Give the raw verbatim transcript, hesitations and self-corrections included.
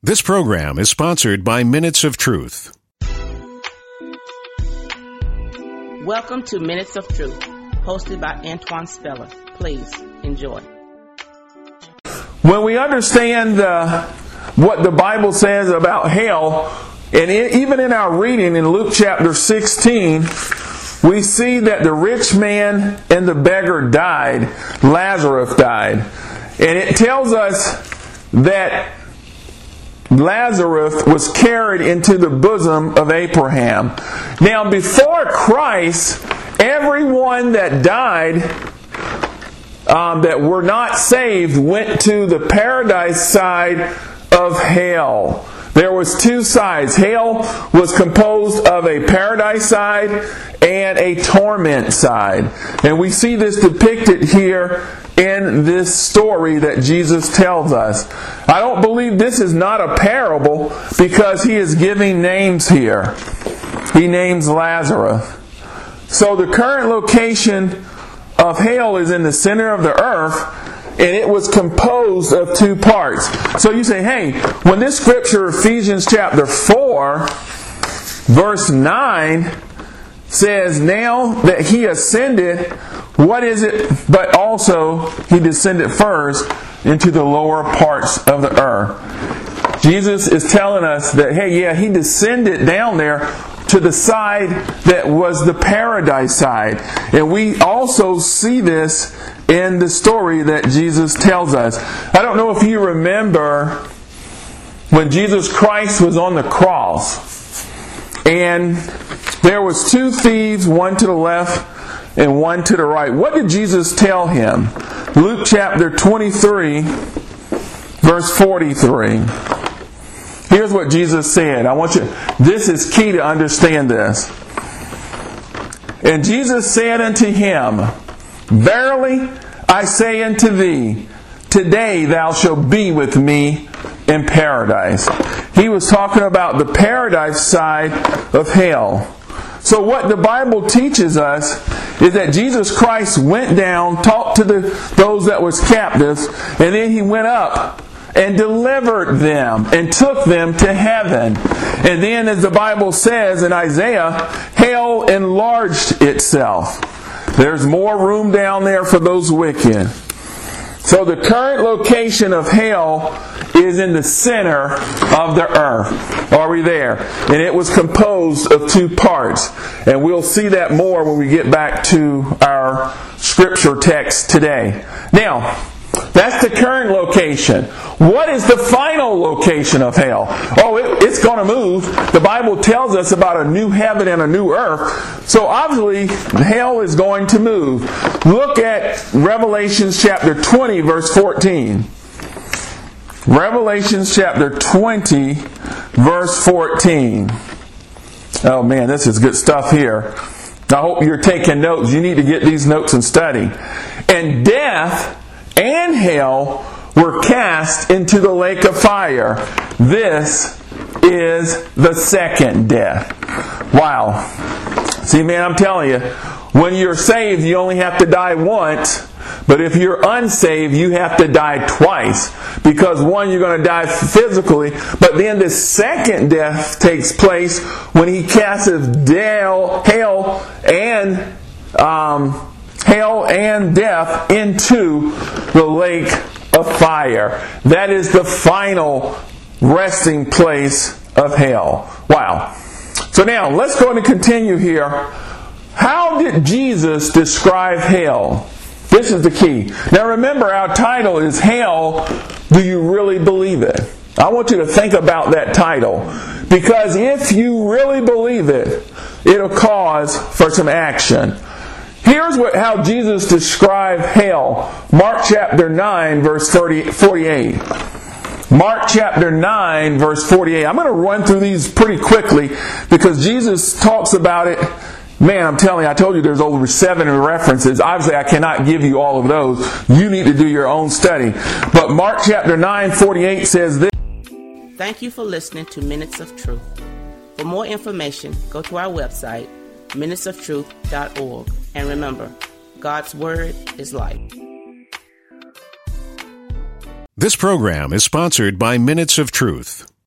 This program is sponsored by Minutes of Truth. Welcome to Minutes of Truth, hosted by Antoine Speller. Please enjoy. When we understand uh, what the Bible says about hell, and in, even in our reading in Luke chapter sixteen, we see that the rich man and the beggar died. Lazarus died. And it tells us that Lazarus was carried into the bosom of Abraham. Now, before Christ, everyone that died, um, that were not saved, went to the paradise side of hell. There was two sides. Hell was composed of a paradise side and a torment side. And we see this depicted here in this story that Jesus tells us. I don't believe this is not a parable because he is giving names here. He names Lazarus. So the current location of hell is in the center of the earth, and it was composed of two parts. So you say, hey, when this scripture, Ephesians chapter four, verse nine, says, now that he ascended, what is it? But also he descended first into the lower parts of the earth. Jesus is telling us that, hey, yeah, he descended down there to the side that was the paradise side. And we also see this in the story that Jesus tells us. I don't know if you remember when Jesus Christ was on the cross, and there was two thieves, one to the left and one to the right. What did Jesus tell him? Luke chapter twenty-three, verse forty-three. Here's what Jesus said. I want you, this is key to understand this. And Jesus said unto him, verily I say unto thee, today thou shalt be with me in paradise. He was talking about the paradise side of hell. So what the Bible teaches us is that Jesus Christ went down, talked to the, those that was captives, and then he went up and delivered them and took them to heaven. And then, as the Bible says in Isaiah, hell enlarged itself. There's more room down there for those wicked. So the current location of hell is in the center of the earth. Are we there? And it was composed of two parts. And we'll see that more when we get back to our scripture text today. Now, that's the current location. What is the final location of hell? Oh, it, it's going to move. The Bible tells us about a new heaven and a new earth. So obviously, hell is going to move. Look at Revelation chapter twenty, verse fourteen. Revelation chapter twenty, verse fourteen. Oh man, this is good stuff here. I hope you're taking notes. You need to get these notes and study. And death and hell were cast into the lake of fire. This is the second death. Wow. See, man, I'm telling you, when you're saved, you only have to die once. But if you're unsaved, you have to die twice. Because one, you're going to die physically. But then the second death takes place when he casteth hell, hell and um, hell and death into the lake of fire. That is the final resting place of hell. Wow. So now, let's go and continue here. How did Jesus describe hell? This is the key. Now remember, our title is Hell, Do You Really Believe It? I want you to think about that title. Because if you really believe it, it'll cause for some action. Here's what how Jesus described hell. Mark chapter nine, verse thirty, forty-eight. Mark chapter nine, verse forty-eight. I'm going to run through these pretty quickly because Jesus talks about it. Man, I'm telling you, I told you there's over seven references. Obviously, I cannot give you all of those. You need to do your own study. But Mark chapter nine, forty-eight says this. Thank you for listening to Minutes of Truth. For more information, go to our website, minutes of truth dot org. And remember, God's Word is life. This program is sponsored by Minutes of Truth.